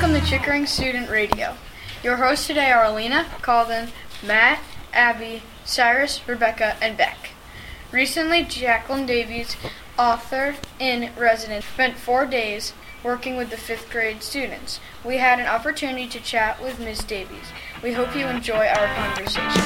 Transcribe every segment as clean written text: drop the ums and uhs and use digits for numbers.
Welcome to Chickering Student Radio. Your hosts today are Alina, Calvin, Matt, Abby, Cyrus, Rebecca, and Beck. Recently, Jacqueline Davies, author in residence, spent 4 days working with the 5th grade students. We had an opportunity to chat with Ms. Davies. We hope you enjoy our conversation.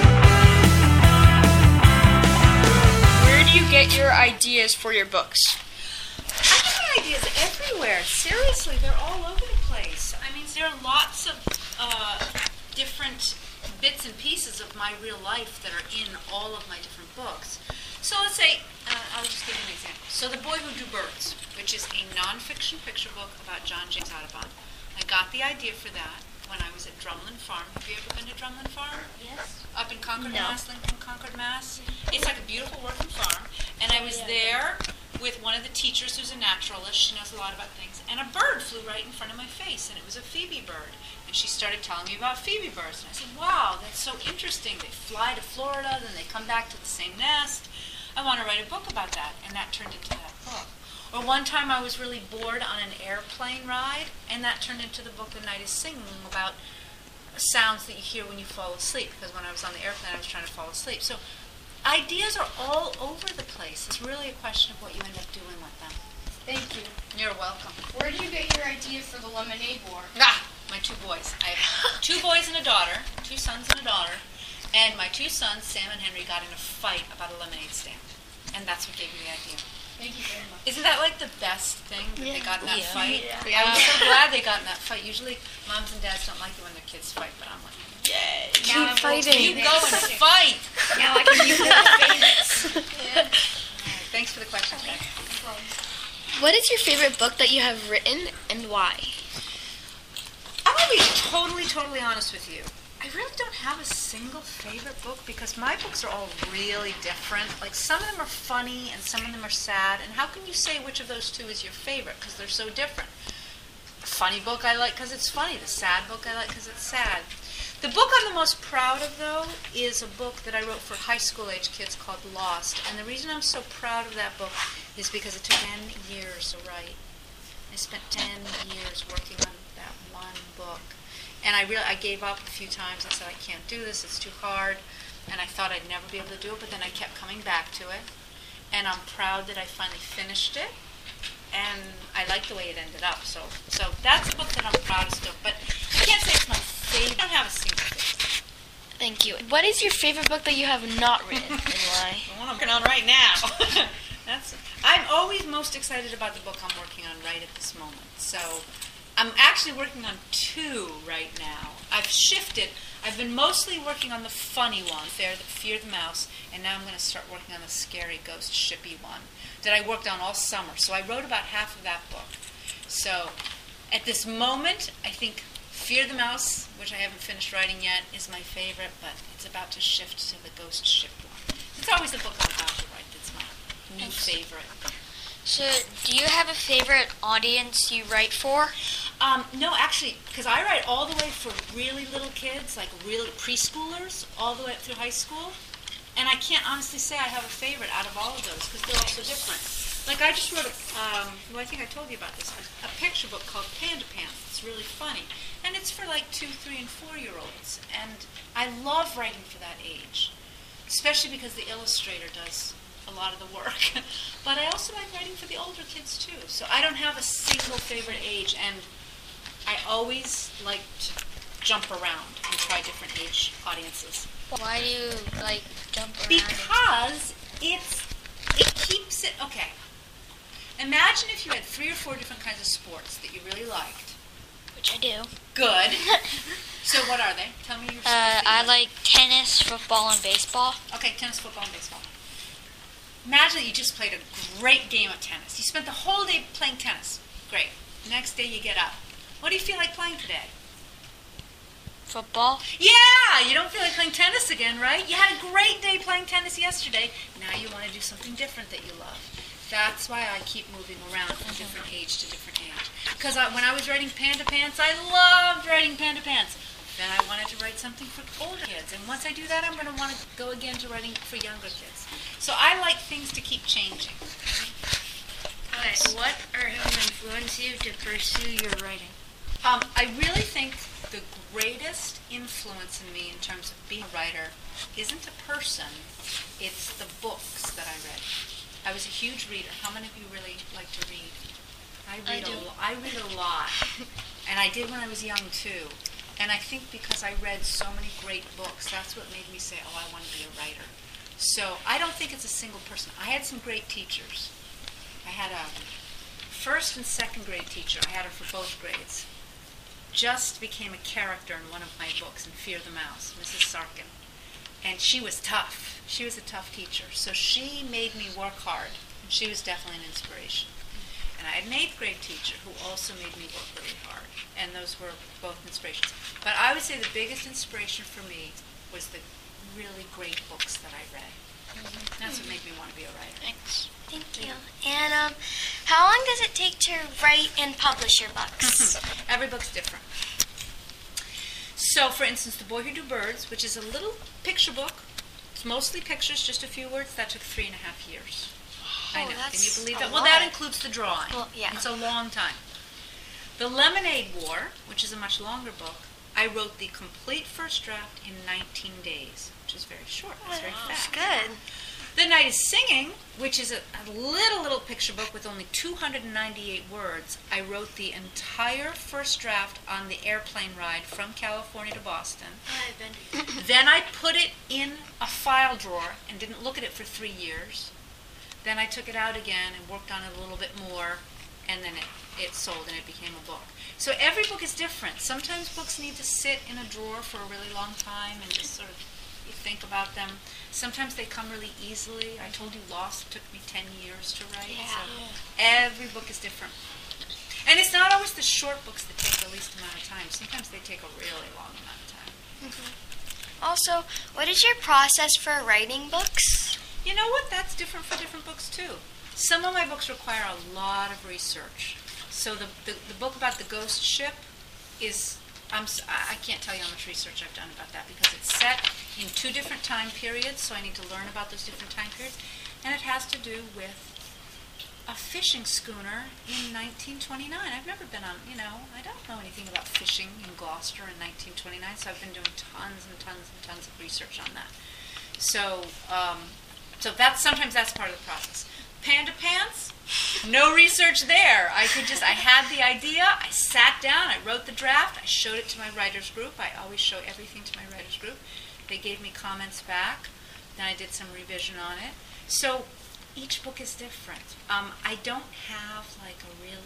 Where do you get your ideas for your books? I get ideas everywhere. Seriously, they're all over the place. I mean, there are lots of different bits and pieces of my real life that are in all of my different books. So let's say, I'll just give you an example. So The Boy Who Drew Birds, which is a nonfiction picture book about John James Audubon. I got the idea for that when I was at Drumlin Farm. Have you ever been to Drumlin Farm? Yes. Up in Concord, No. Mass, Lincoln, Concord, Mass. It's like a beautiful working farm. And I was there with one of the teachers who's a naturalist. She knows a lot about things. And a bird flew right in front of my face, and it was a phoebe bird. And she started telling me about phoebe birds. And I said, wow, that's so interesting. They fly to Florida, then they come back to the same nest. I want to write a book about that. And that turned into that book. Or one time I was really bored on an airplane ride, and that turned into the book The Night is Singing, about sounds that you hear when you fall asleep. Because when I was on the airplane, I was trying to fall asleep. So ideas are all over the place. It's really a question of what you end up doing with them. Thank you. You're welcome. Where do you get your idea for the lemonade bar? My 2 boys. I have 2 boys and a daughter, 2 sons and a daughter. And my 2 sons, Sam and Henry, got in a fight about a lemonade stand. And that's what gave me the idea. Thank you very much. Isn't that like the best thing that they got in that fight? Yeah. I'm so glad they got in that fight. Usually moms and dads don't like it when their kids fight, but I'm like, yay. Keep fighting. You go and fight. Now I can use it famous. Yeah. Right, thanks for the question, Beck. What is your favorite book that you have written and why? I'm going to be totally honest with you. I really don't have a single favorite book because my books are all really different. Like some of them are funny and some of them are sad. And how can you say which of those 2 is your favorite because they're so different? The funny book I like because it's funny. The sad book I like because it's sad. The book I'm the most proud of, though, is a book that I wrote for high school age kids called Lost. And the reason I'm so proud of that book is because it took 10 years to write. I spent 10 years working on that one book. And I gave up a few times. I said, I can't do this. It's too hard. And I thought I'd never be able to do it. But then I kept coming back to it. And I'm proud that I finally finished it. And I like the way it ended up. So that's the book that I'm proudest of. But I can't say it's my favorite. I don't have a single favorite. Thank you. What is your favorite book that you have not written and why? The one I'm working on right now. I'm always most excited about the book I'm working on right at this moment. So I'm actually working on 2 right now. I've shifted. I've been mostly working on the funny one, Fear the Mouse, and now I'm going to start working on the scary ghost shippy one that I worked on all summer. So I wrote about half of that book. So at this moment, I think Fear the Mouse, which I haven't finished writing yet, is my favorite, but it's about to shift to the ghost ship one. It's always the book I'm about to write that's my new favorite. So, do you have a favorite audience you write for? No, actually, because I write all the way for really little kids, like really preschoolers, all the way up through high school. And I can't honestly say I have a favorite out of all of those because they're all so different. Like I just wrote I think I told you about this, a picture book called Panda Pants. It's really funny. And it's for like 2, 3, and 4-year-olds. And I love writing for that age, especially because the illustrator does a lot of the work. But I also like writing for the older kids too. So I don't have a single favorite age, and I always like to jump around and try different age audiences. Why do you jump around? Because it keeps it okay. Imagine if you had 3 or 4 different kinds of sports that you really liked. Which I do. Good. So what are they? Tell me your sports. I like tennis, football, and baseball. Okay, tennis, football, and baseball. Imagine that you just played a great game of tennis. You spent the whole day playing tennis. Great. Next day you get up. What do you feel like playing today? Football. Yeah! You don't feel like playing tennis again, right? You had a great day playing tennis yesterday. Now you want to do something different that you love. That's why I keep moving around from different age to different age. Because when I was writing Panda Pants, I loved writing Panda Pants. Then I wanted to write something for older kids. And once I do that, I'm going to want to go again to writing for younger kids. So I like things to keep changing. What or who influenced you to pursue your writing? I really think the greatest influence in me in terms of being a writer isn't a person, it's the books that I read. I was a huge reader. How many of you really like to read? I read a lot. And I did when I was young too. And I think because I read so many great books, that's what made me say, oh, I want to be a writer. So I don't think it's a single person. I had some great teachers. I had a first and second grade teacher. I had her for both grades. Just became a character in one of my books, in Fear the Mouse, Mrs. Sarkin. And she was tough. She was a tough teacher. So she made me work hard. And she was definitely an inspiration. And I had an 8th grade teacher who also made me work really hard. And those were both inspirations. But I would say the biggest inspiration for me was the really great books that I read. That's what made me want to be a writer. Thanks. Thank you. And how long does it take to write and publish your books? Every book's different. So, for instance, The Boy Who Knew Birds, which is a little picture book. It's mostly pictures, just a few words. That took 3.5 years. I know. Can you believe that? Well, that includes the drawing. Well, yeah. It's a long time. The Lemonade War, which is a much longer book, I wrote the complete first draft in 19 days, which is very short. It's very fast. Good. The Night is Singing, which is a little picture book with only 298 words. I wrote the entire first draft on the airplane ride from California to Boston. Then I put it in a file drawer and didn't look at it for 3 years. Then I took it out again and worked on it a little bit more, and then it sold and it became a book. So every book is different. Sometimes books need to sit in a drawer for a really long time and just sort of you think about them. Sometimes they come really easily. I told you Lost took me 10 years to write. Yeah. So every book is different. And it's not always the short books that take the least amount of time. Sometimes they take a really long amount of time. Also, what is your process for writing books? You know what? That's different for different books too. Some of my books require a lot of research. So the book about the ghost ship is, I can't tell you how much research I've done about that because it's set in 2 different time periods, so I need to learn about those different time periods. And it has to do with a fishing schooner in 1929. I've never been on, I don't know anything about fishing in Gloucester in 1929, so I've been doing tons and tons and tons of research on that. So, sometimes that's part of the process. Panda Pants, no research there. I had the idea, I sat down, I wrote the draft, I showed it to my writers group. I always show everything to my writers group. They gave me comments back, then I did some revision on it. So each book is different. I don't have like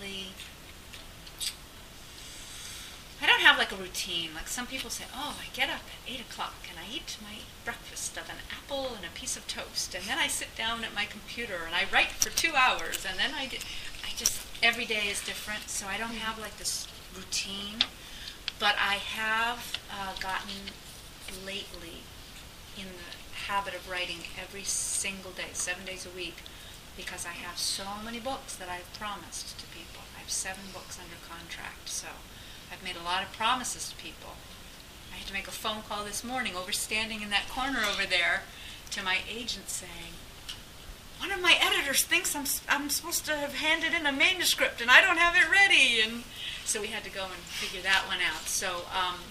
a routine. Like some people say, oh, I get up at 8 o'clock and I eat my breakfast of an apple and a piece of toast, and then I sit down at my computer and I write for 2 hours, and then every day is different, so I don't have like this routine, but I have gotten lately in the habit of writing every single day, 7 days a week, because I have so many books that I've promised to people. I have 7 books under contract, so I've made a lot of promises to people. I had to make a phone call this morning standing in that corner over there to my agent saying, one of my editors thinks I'm supposed to have handed in a manuscript and I don't have it ready. And so we had to go and figure that one out. So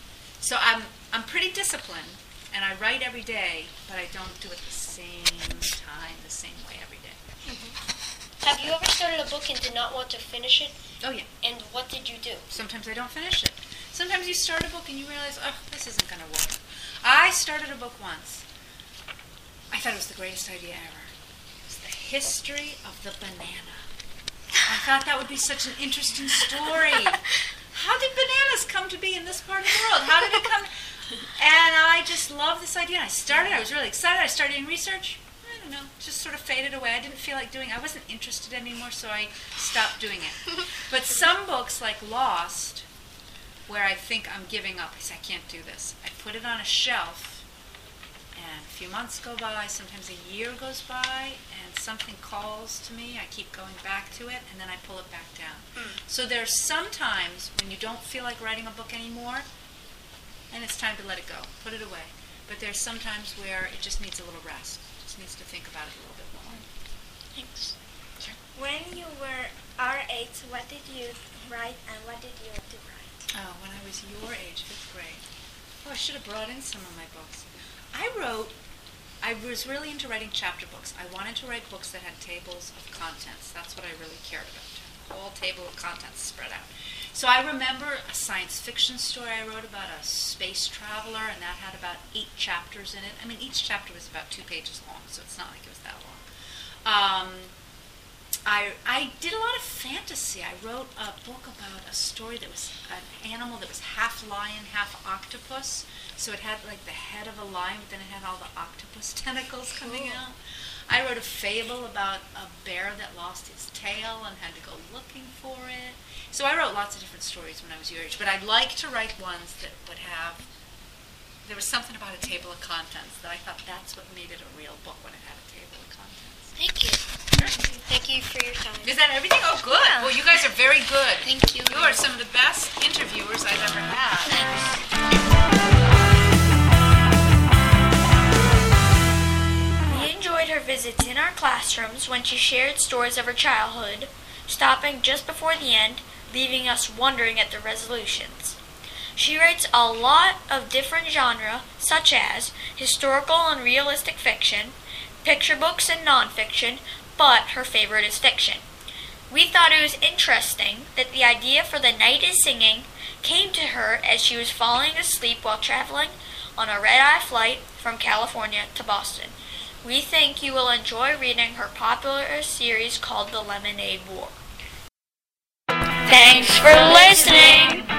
I'm pretty disciplined and I write every day, but I don't do it the same time, the same way every day. Have you ever started a book and did not want to finish it? Oh, yeah. And what did you do? Sometimes I don't finish it. Sometimes you start a book and you realize, oh, this isn't going to work. I started a book once. I thought it was the greatest idea ever. It was the history of the banana. I thought that would be such an interesting story. How did bananas come to be in this part of the world? How did it come? And I just love this idea. I was really excited. I started doing research. I don't know, just sort of faded away. I didn't feel like doing it. I wasn't interested anymore, so I stopped doing it. But some books, like Lost, where I think I'm giving up, I say, I can't do this. I put it on a shelf, and a few months go by, sometimes a year goes by, and something calls to me. I keep going back to it, and then I pull it back down. So there's some times when you don't feel like writing a book anymore, and it's time to let it go, put it away. But there's some times where it just needs a little rest. Needs to think about it a little bit more. Thanks. Sure. When you were our age, what did you write and what did you want to write? Oh, when I was your age, 5th grade. Oh, I should have brought in some of my books. I was really into writing chapter books. I wanted to write books that had tables of contents. That's what I really cared about. A whole table of contents spread out. So I remember a science fiction story I wrote about a space traveler, and that had about 8 chapters in it. I mean, each chapter was about 2 pages long, so it's not like it was that long. I did a lot of fantasy. I wrote a book about a story that was an animal that was half lion, half octopus. So it had like the head of a lion, but then it had all the octopus tentacles coming out. I wrote a fable about a bear that lost his tail and had to go looking for it. So I wrote lots of different stories when I was your age, but I'd like to write ones that would have, there was something about a table of contents that I thought that's what made it a real book, when it had a table of contents. Thank you. Thank you for your time. Is that everything? Oh, good. Yeah. Well, you guys are very good. Thank you. You are some of the best interviewers I've ever had. We enjoyed her visits in our classrooms when she shared stories of her childhood, stopping just before the end, leaving us wondering at the resolutions. She writes a lot of different genres, such as historical and realistic fiction, picture books and nonfiction, but her favorite is fiction. We thought it was interesting that the idea for The Night is Singing came to her as she was falling asleep while traveling on a red-eye flight from California to Boston. We think you will enjoy reading her popular series called The Lemonade War. Thanks for listening!